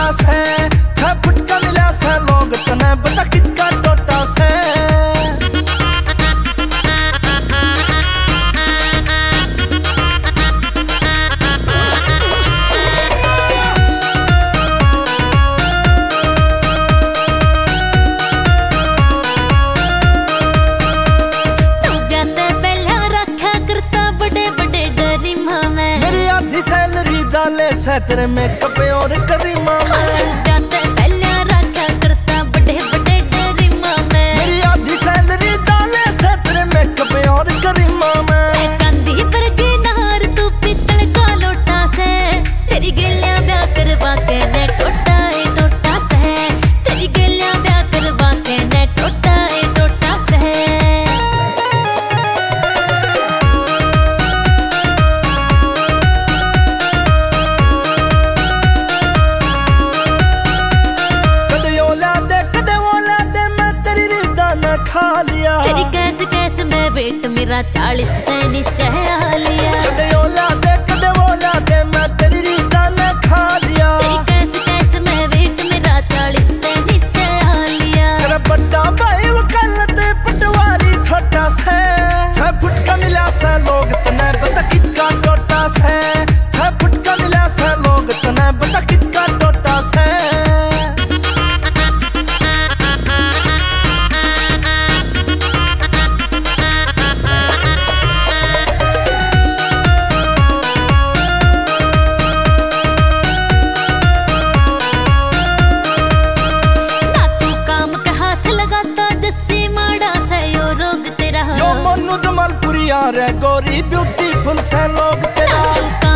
से 6 फुट का मिला से लोग तने बता कितना टोटा से सैलरी डाले से तेरे मेकअप और करीमा में पहले रखा करता बड़े बड़े डरीमा में मेरी आधी सैलरी डाले से तेरे मेकअप और करीमा में चांदी पर की नार तू पीतल का लोटा से तेरी गलियां ब्याह करवा के ने टोटा से तेरी गलियां ब्याह करवा के ने टोटा से खा लिया तेरी कैसे मैं वेट मेरा 40 से नीचे आ लिया कदे ओला दे मैं तेरी रीता ने खा लिया तेरी कैसे मैं वेट मेरा 40 से नीचे आ लिया तेरा बड़ा भाई वकालत पटवारी छोटा से 6 फुट का मिला से लोग तने बता कितना टोटा से 6 फुट का मिला से लोग तने बता कितना टोटा से जमालपुरी रे गोरी ब्यूटीफुल से लोग तेरा